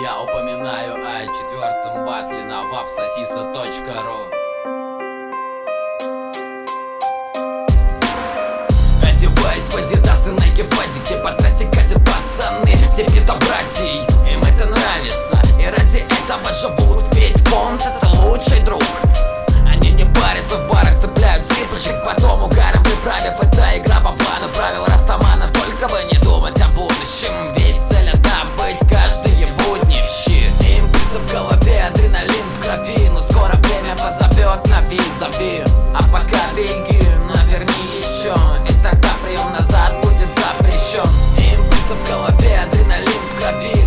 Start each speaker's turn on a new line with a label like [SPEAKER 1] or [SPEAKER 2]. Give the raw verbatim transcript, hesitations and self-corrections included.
[SPEAKER 1] Я упоминаю о четвертом батле на вапсосису точка ру. Одеваясь в адидасы, найки, падики, по трассе катят пацаны, все без братьей, им это нравится, и ради этого живут, ведь понт — это лучший друг. Они не парятся в барах, цепляют цыпочек, потом угаром приправив. Это игра по плану правил Растамана, только бы не думать о будущем, ведь цель — это быть каждые будни в щи. Импульсы в голове, адреналин в крови, но скоро время позовет на визави. А пока беги, наверни еще, и тогда прием назад будет запрещен. Импульсы в голове, адреналин в крови,